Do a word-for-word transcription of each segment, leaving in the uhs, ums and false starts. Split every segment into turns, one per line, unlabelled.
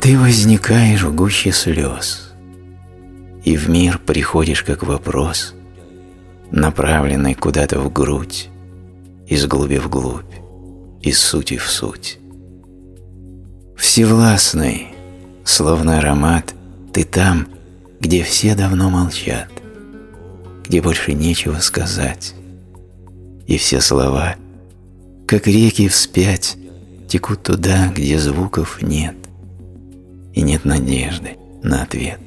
Ты возникаешь в гуще слез, и в мир приходишь как вопрос, направленный куда-то в грудь, из глуби в глубь, из сути в суть. Всевластный, словно аромат, ты там, где все давно молчат, где больше нечего сказать, и все слова, как реки вспять, текут туда, где звуков нет, и нет надежды на ответ.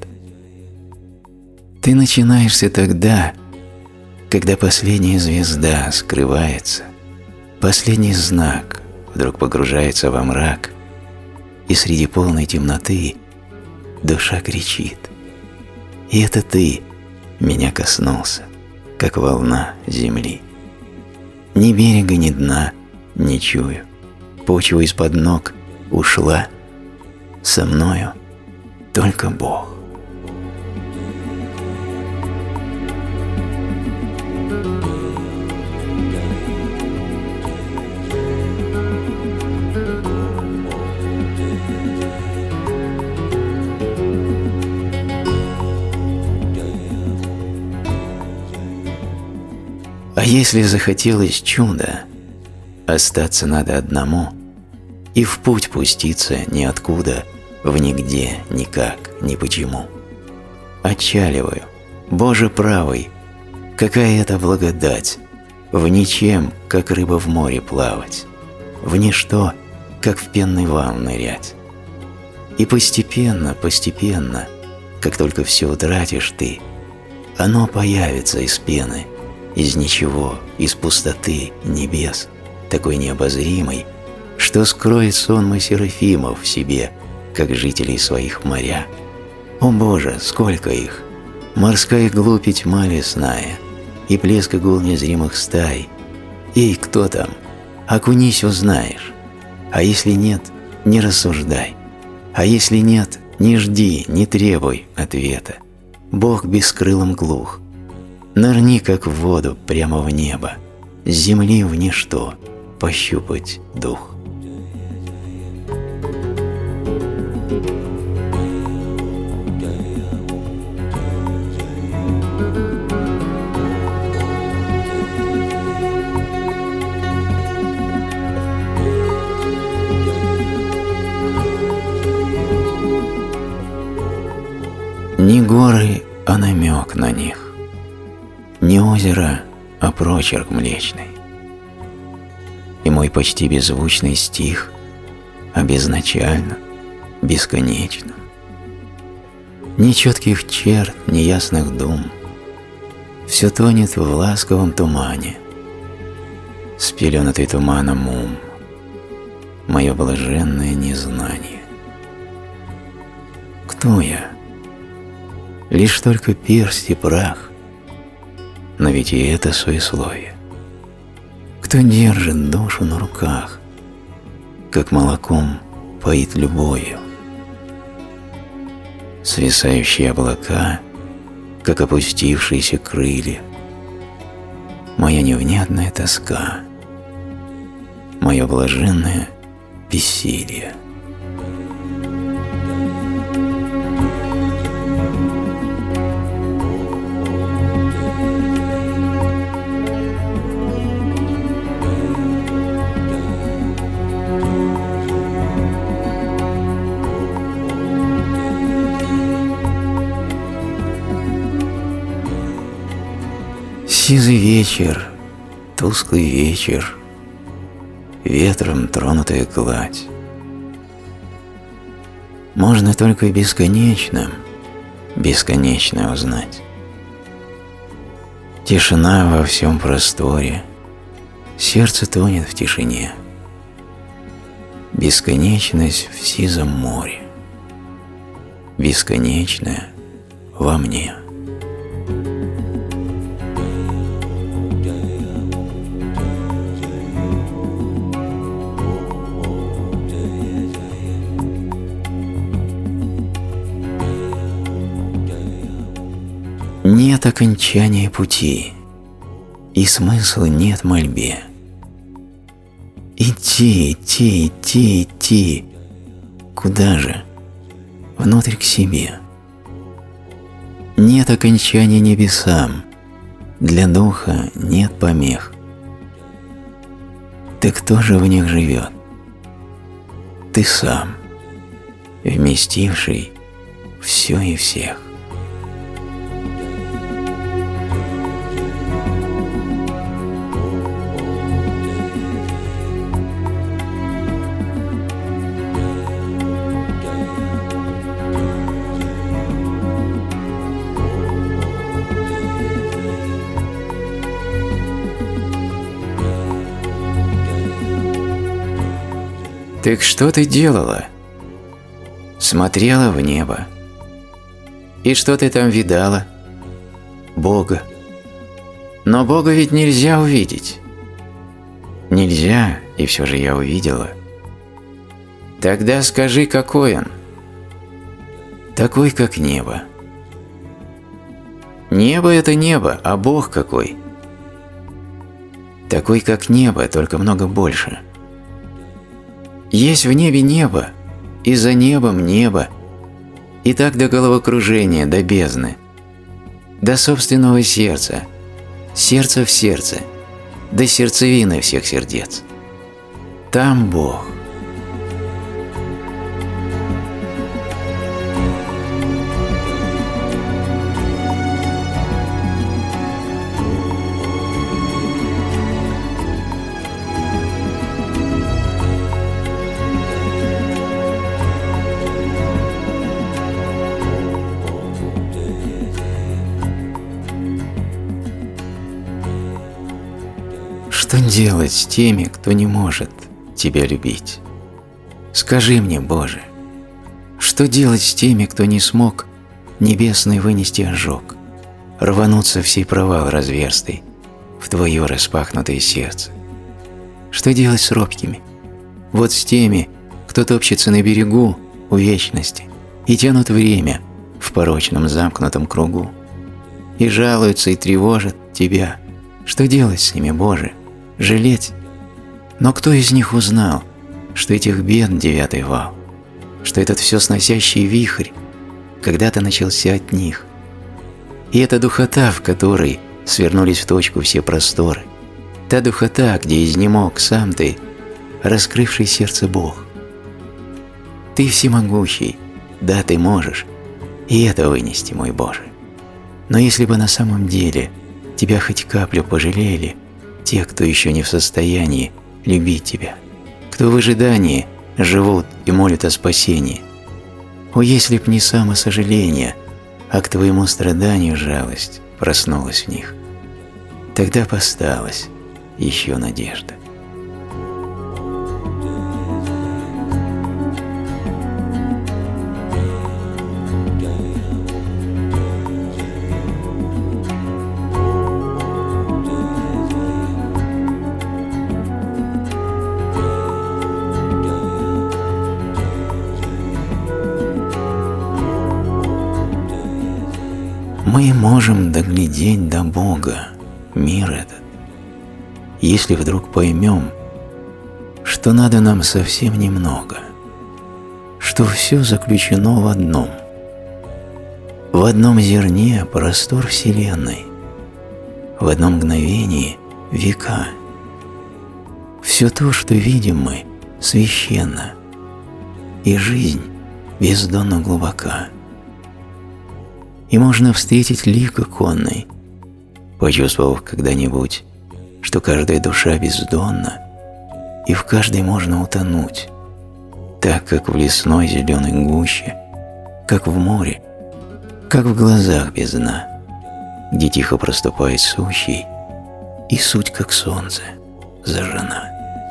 Ты начинаешься тогда, когда последняя звезда скрывается, последний знак вдруг погружается во мрак, и среди полной темноты душа кричит. И это ты меня коснулся, как волна земли. Ни берега, ни дна не чую, почва из-под ног ушла, со мною только Бог. А если захотелось чуда, остаться надо одному и в путь пуститься ниоткуда, в нигде, никак, ни почему. Отчаливаю, Боже правый, какая это благодать, в ничем, как рыба в море плавать, в ничто, как в пенный вал нырять. И постепенно, постепенно, как только все утратишь ты, оно появится из пены, из ничего, из пустоты небес, такой необозримой, что скроет сонмы серафимов в себе, как жителей своих моря. О Боже, сколько их! Морская глубь и тьма лесная, и плеск и гул незримых стай. Эй, кто там? Окунись, узнаешь. А если нет, не рассуждай. А если нет, не жди, не требуй ответа. Бог бескрылым глух. Нырни, как в воду, прямо в небо, с земли в ничто пощупать дух. Не горы, а намек на них. Не озеро, а прочерк млечный. И мой почти беззвучный стих обезначально, бесконечно. Ни четких черт, ни ясных дум, все тонет в ласковом тумане. Спеленатый туманом ум, мое блаженное незнание. Кто я? Лишь только персть и прах, но ведь и это суесловие. Кто держит душу на руках, как молоком поит любовью? Свисающие облака, как опустившиеся крылья, моя невнятная тоска, мое блаженное бессилие. Сизый вечер, тусклый вечер, ветром тронутая гладь. Можно только бесконечным, бесконечно узнать. Тишина во всем просторе, сердце тонет в тишине. Бесконечность в сизом море, бесконечная во мне. Нет окончания пути, и смысла нет мольбе. Идти, идти, идти, идти. Куда же? внутрь к себе. Нет окончания небесам, для духа нет помех. Ты кто же в них живет? Ты сам, вместивший все и всех. Так что ты делала? Смотрела в небо. И что ты там видала? Бога. Но Бога ведь нельзя увидеть. Нельзя, и все же я увидела. Тогда скажи, какой он? Такой, как небо. Небо – это небо, а Бог какой? Такой, как небо, только много больше. Есть в небе небо, и за небом небо, и так до головокружения, до бездны, до собственного сердца, сердца в сердце, до сердцевины всех сердец. Там Бог. Что делать с теми, кто не может Тебя любить? Скажи мне, Боже, что делать с теми, кто не смог небесный вынести ожог, рвануться в сей провал разверстый в Твое распахнутое сердце? Что делать с робкими? Вот с теми, кто топчется на берегу у вечности и тянут время в порочном замкнутом кругу, и жалуются и тревожат Тебя. Что делать с ними, Боже? Жалеть? Но кто из них узнал, что этих бед девятый вал, что этот все сносящий вихрь когда-то начался от них? И эта духота, в которой свернулись в точку все просторы, та духота, где изнемог сам Ты, раскрывший сердце Бог. Ты всемогущий, да, Ты можешь, и это вынести, мой Боже. Но если бы на самом деле Тебя хоть каплю пожалели те, кто еще не в состоянии любить Тебя, кто в ожидании живут и молят о спасении, о, если б не самосожаление, а к Твоему страданию жалость проснулась в них, тогда б осталась еще надежда. Мы можем доглядеть до Бога мир этот, если вдруг поймем, что надо нам совсем немного, что все заключено в одном, в одном зерне простор Вселенной, в одном мгновении века. Все то, что видим мы, священно, и жизнь бездонно глубока. И можно встретить лик иконный, почувствовав когда-нибудь, что каждая душа бездонна, и в каждой можно утонуть, так как в лесной зеленой гуще, как в море, как в глазах без дна, где тихо проступает сущий, и суть, как солнце, зажжена.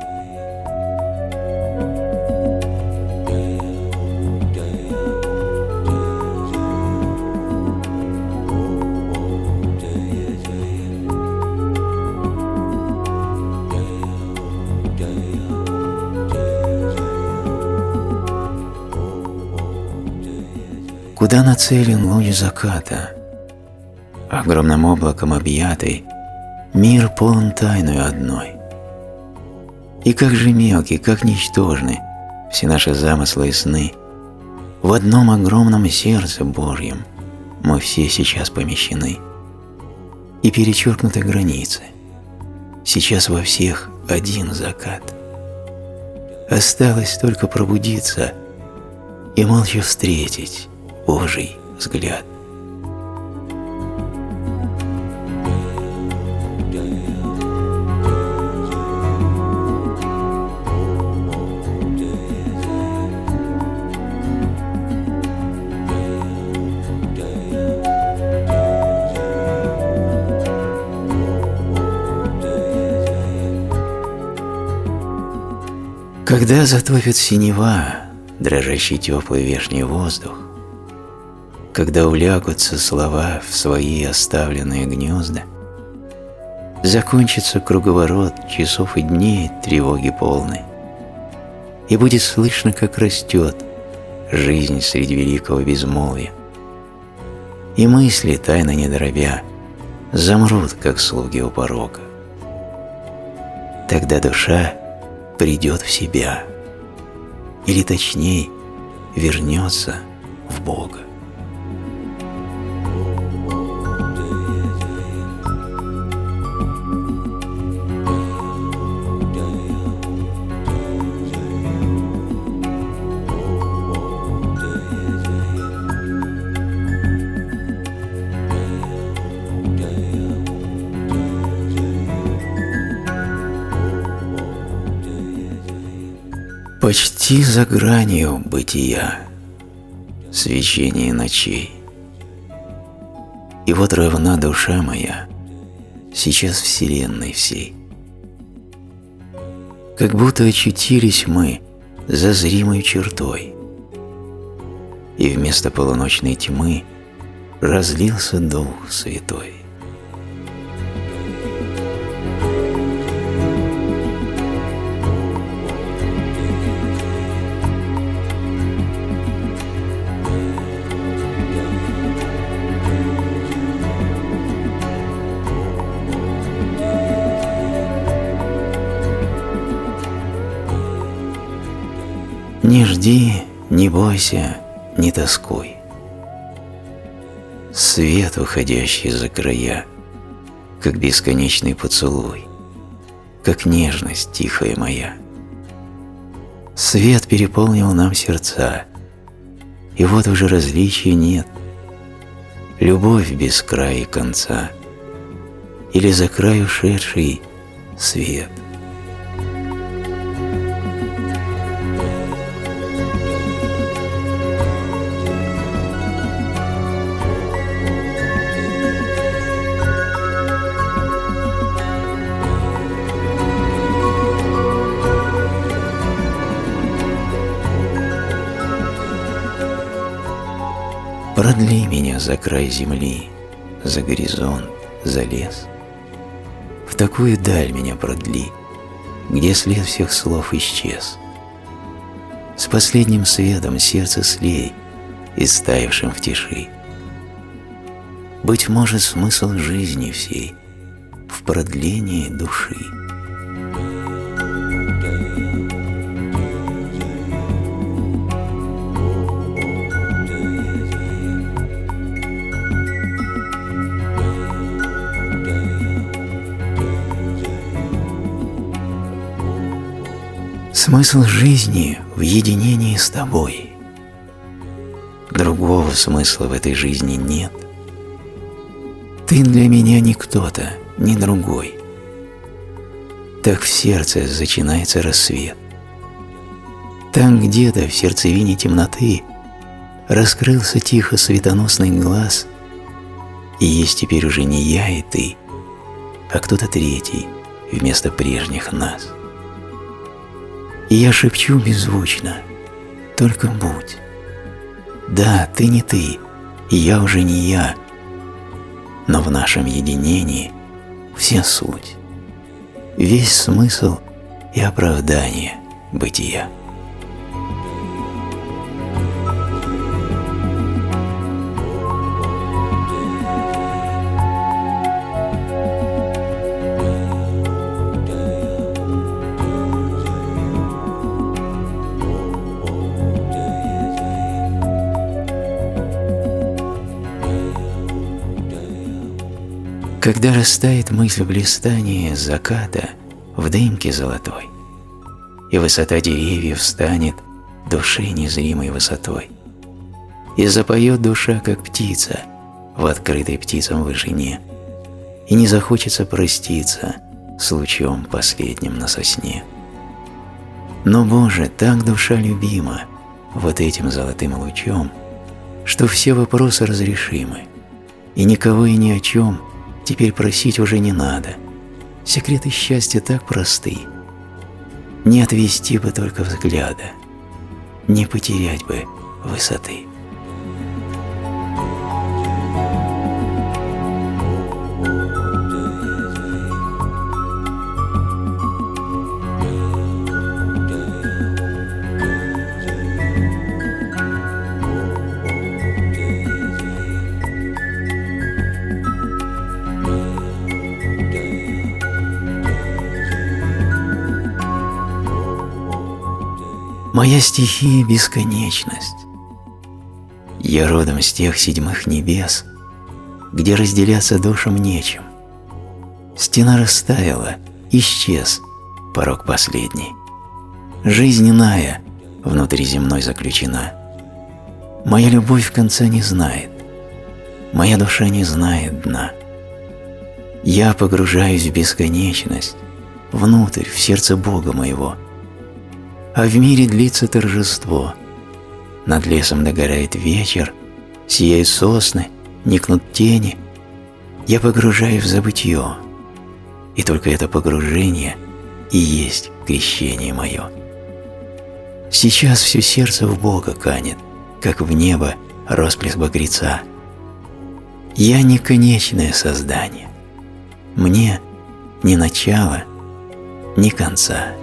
Куда нацелен луч заката, огромным облаком объятый, мир полон тайною одной. И как же мелки, как ничтожны все наши замыслы и сны, В одном огромном сердце Божьем мы все сейчас помещены. И перечеркнуты границы. Сейчас во всех один закат. Осталось только пробудиться и молча встретить Божий взгляд. Когда затопит синева, дрожащий теплый вешний воздух, когда улягутся слова в свои оставленные гнезда, закончится круговорот часов и дней тревоги полной, и будет слышно, как растет жизнь среди великого безмолвия, и мысли, тайно не дробя, замрут, как слуги у порога. Тогда душа придет в себя, или точнее, вернется в Бога. Почти за гранью бытия, свечение ночей. И вот равна душа моя сейчас вселенной всей. Как будто очутились мы за зримой чертой, и вместо полуночной тьмы разлился Дух Святой. Не жди, не бойся, не тоскуй. Свет, уходящий за края, как бесконечный поцелуй, как нежность тихая моя. Свет переполнил нам сердца, и вот уже различия нет. Любовь без края и конца, или за край ушедший свет. Продли меня за край земли, за горизонт, за лес. В такую даль меня продли, где след всех слов исчез. С последним светом сердце слей, истаившим в тиши. Быть может, смысл жизни всей в продлении души. Смысл жизни в единении с тобой. Другого смысла в этой жизни нет. Ты для меня не кто-то, не другой. Так в сердце начинается рассвет. Там где-то в сердцевине темноты раскрылся тихо светоносный глаз, и есть теперь уже не я и ты, а кто-то третий вместо прежних нас. И я шепчу беззвучно: только будь. Да, ты не ты, и я уже не я, но в нашем единении вся суть, весь смысл и оправдание бытия. Когда растает мысль в блистании заката в дымке золотой, и высота деревьев станет души незримой высотой, и запоет душа, как птица, в открытой птицам вышине, и не захочется проститься с лучом последним на сосне. Но, Боже, так душа любима вот этим золотым лучом, что все вопросы разрешимы, и никого и ни о чем теперь просить уже не надо. Секреты счастья так просты. Не отвести бы только взгляда, не потерять бы высоты. Моя стихия – бесконечность. Я родом с тех седьмых небес, где разделяться душам нечем. Стена растаяла, исчез порог последний. Жизнь иная внутри земной заключена. Моя любовь конца не знает, моя душа не знает дна. Я погружаюсь в бесконечность, внутрь, в сердце Бога моего. А в мире длится торжество. Над лесом догорает вечер, сияют сосны, никнут тени. Я погружаюсь в забытье, и только это погружение и есть крещение мое. Сейчас все сердце в Бога канет, как в небо росплеск багреца. Я не конечное создание, мне ни начала, ни конца.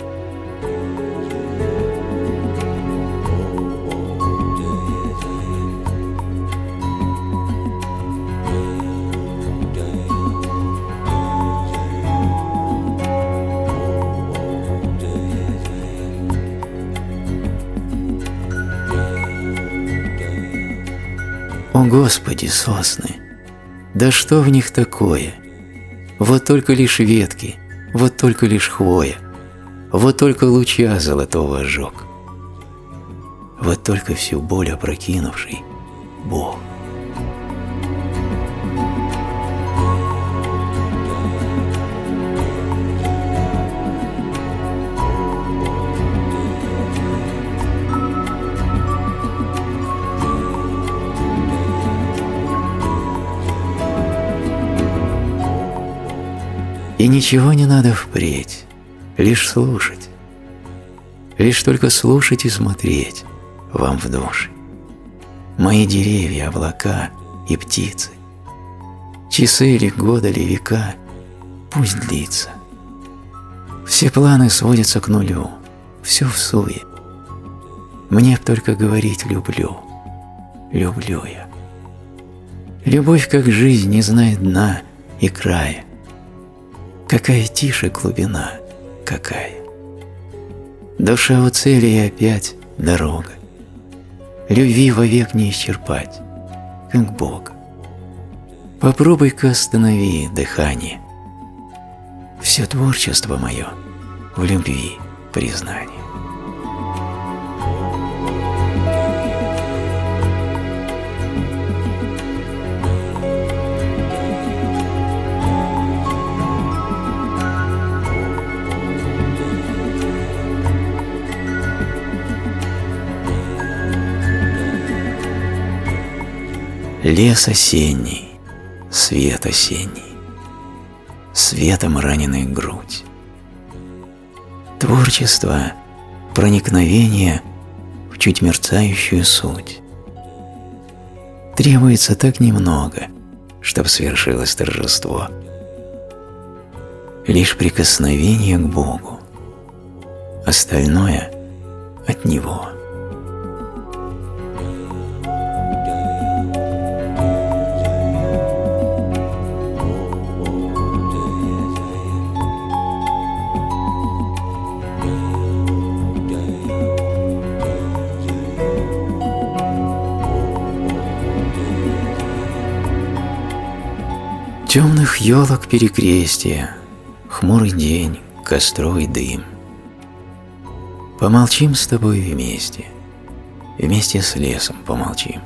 О Господи, сосны, да что в них такое? Вот только лишь ветки, вот только лишь хвоя, вот только луча золотого ожог. Вот только всю боль опрокинувший Бог. И ничего не надо впредь, лишь слушать, лишь только слушать и смотреть вам в души. Мои деревья, облака и птицы, часы ли, годы ли, века, пусть длится. Все планы сводятся к нулю, все в суе. Мне б только говорить люблю, люблю я. Любовь, как жизнь, не знает дна и края. Какая тише глубина, какая. Душа у цели и опять дорога. Любви вовек не исчерпать, как Бога. Попробуй-ка останови дыхание. Все творчество мое в любви признание. Лес осенний, свет осенний, светом раненая грудь. Творчество, проникновение в чуть мерцающую суть. Требуется так немного, чтоб свершилось торжество. Лишь прикосновение к Богу, остальное от Него. темных елок перекрестие, хмурый день, костру и дым. Помолчим с тобой вместе, вместе с лесом помолчим.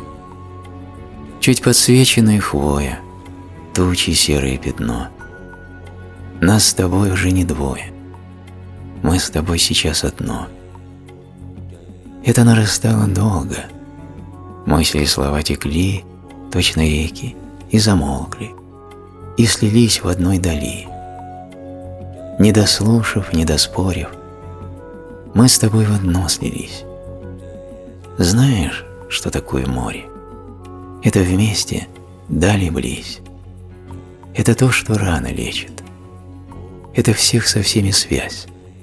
Чуть подсвеченная хвоя, тучи серое пятно. Нас с тобой уже не двое, мы с тобой сейчас одно. Это нарастало долго, мысли и слова текли, точно реки, и замолкли, и слились в одной дали. Не дослушав, не доспорив, мы с тобой в одно слились. Знаешь, что такое море? Это вместе дали близь. Это то, что раны лечит. Это всех со всеми связь.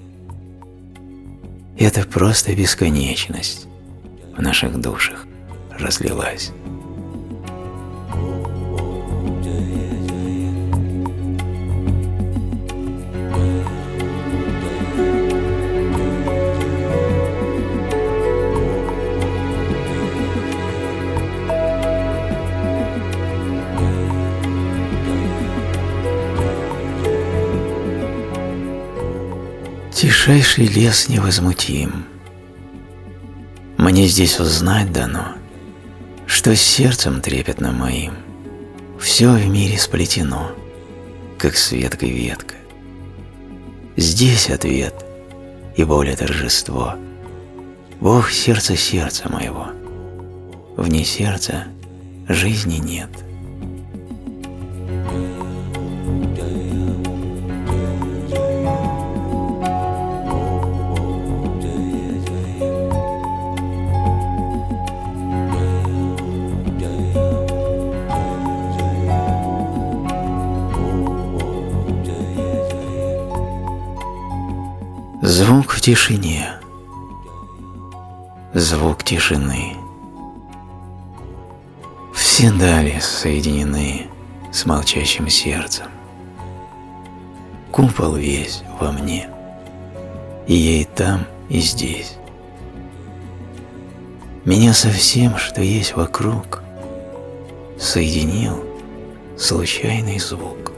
Это просто бесконечность в наших душах разлилась. Тишайший лес невозмутим. Мне здесь узнать дано, что с сердцем трепетным моим все в мире сплетено, как с веткой ветка. Здесь ответ и боль и торжество. Бог сердце сердца моего. Вне сердца жизни нет. Звук в тишине, звук тишины. Все дали соединены с молчащим сердцем. Купол весь во мне, и я и там, и здесь. Меня со всем, что есть вокруг, соединил случайный звук.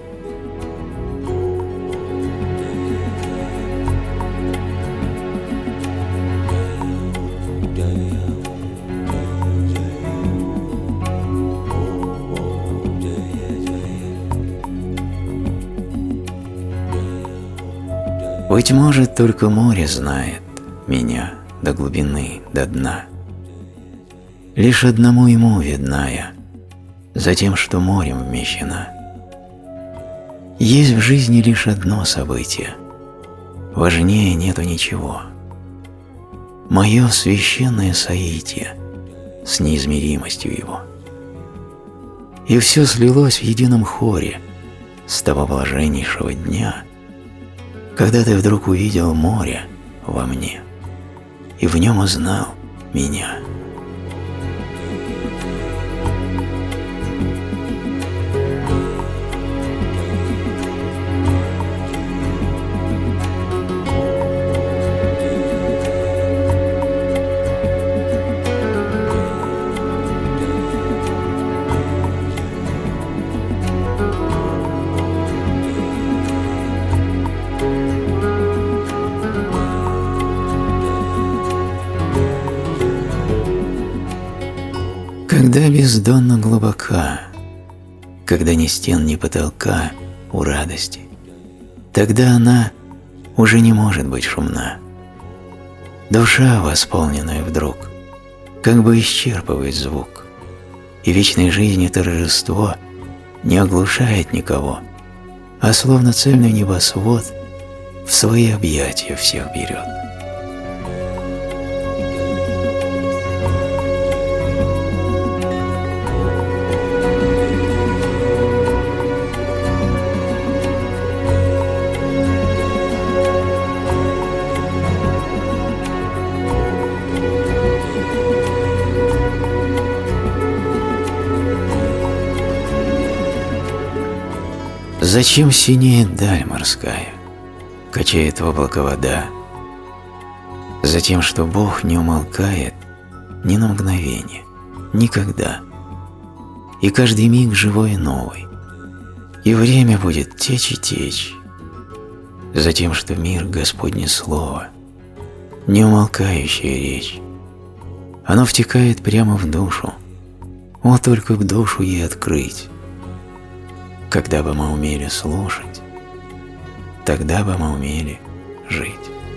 Быть может, только море знает меня до глубины, до дна. Лишь одному ему видна я, за тем, что морем вмещена. Есть в жизни лишь одно событие, важнее нету ничего. Мое священное соитие с неизмеримостью его. И все слилось в едином хоре с того блаженнейшего дня, когда ты вдруг увидел море во мне и в нем узнал меня. Когда бездонно глубока, когда ни стен, ни потолка у радости, тогда она уже не может быть шумна. Душа, восполненная вдруг, как бы исчерпывает звук, и вечной жизни торжество не оглушает никого, а словно цельный небосвод в свои объятия всех берет. Зачем синеет даль морская, качает в облако вода? Затем, что Бог не умолкает ни на мгновение, никогда. И каждый миг живой и новый, И время будет течь и течь, за тем, что мир Господне Слово, неумолкающая речь. Оно втекает прямо в душу, вот только к душу ей открыть. Когда бы мы умели слушать, тогда бы мы умели жить.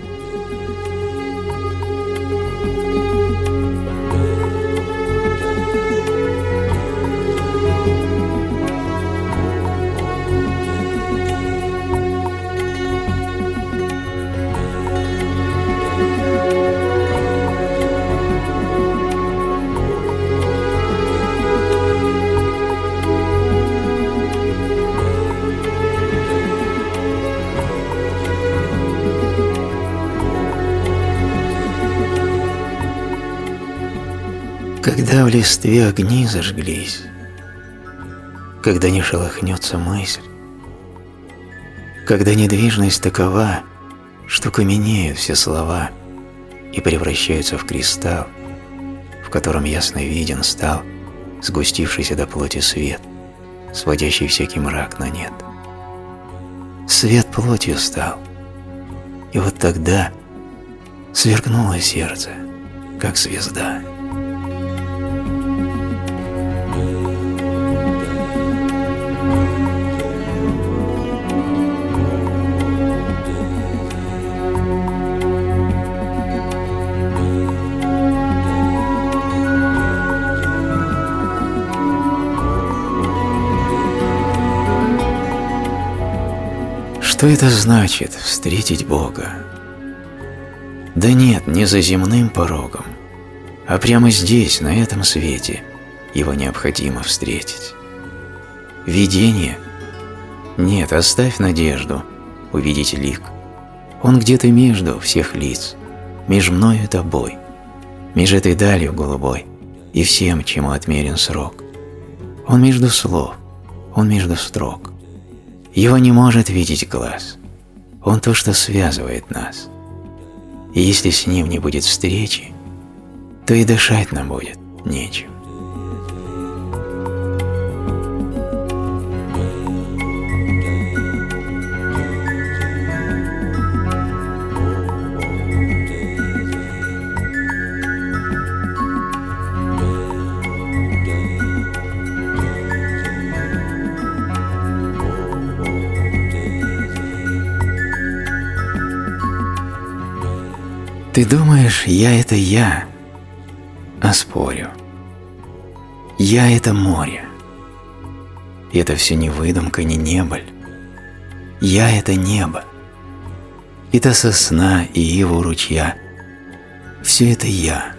Когда в листве огни зажглись, когда не шелохнется мысль, когда недвижность такова, что каменеют все слова и превращаются в кристалл, в котором ясно виден стал сгустившийся до плоти свет, сводящий всякий мрак на нет. Свет плотью стал, и вот тогда сверкнуло сердце, как звезда. Что это значит – встретить Бога? Да нет, не за земным порогом, а прямо здесь, на этом свете, его необходимо встретить. Видение? Нет, оставь надежду увидеть лик. Он где-то между всех лиц, меж мною и тобой, меж этой далью голубой и всем, чему отмерен срок. Он между слов, он между строк. Его не может видеть глаз. Он то, что связывает нас. И если с ним не будет встречи, то и дышать нам будет нечем. Ты думаешь, я – это я, а спорю. Я – это море. И это все не выдумка, не небыль. Я – это небо. И та сосна, и ива у ручья. Все это я.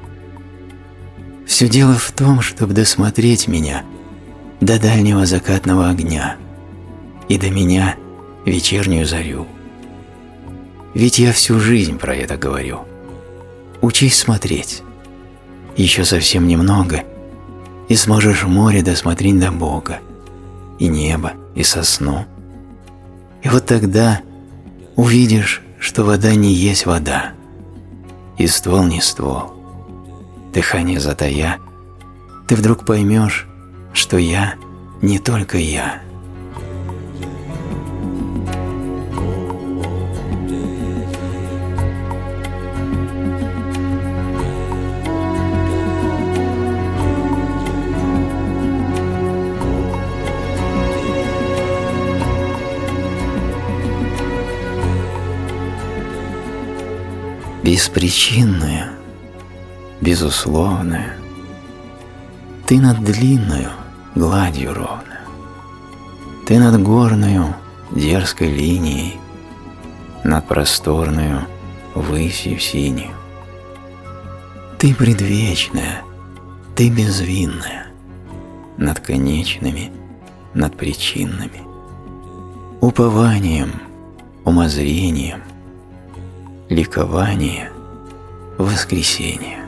Все дело в том, чтобы досмотреть меня до дальнего закатного огня и до меня вечернюю зарю. Ведь я всю жизнь про это говорю. Учись смотреть. Еще совсем немного, и сможешь море досмотреть до Бога, и небо, и сосну. И вот тогда увидишь, что вода не есть вода, и ствол не ствол. Дыхание затая, ты вдруг поймешь, что я не только я. Беспричинная, безусловная, ты над длинную гладью ровно, ты над горную дерзкой линией, над просторную высью синюю. Ты предвечная, ты безвинная, над конечными, над причинными, упованием, умозрением, ликование, воскресение.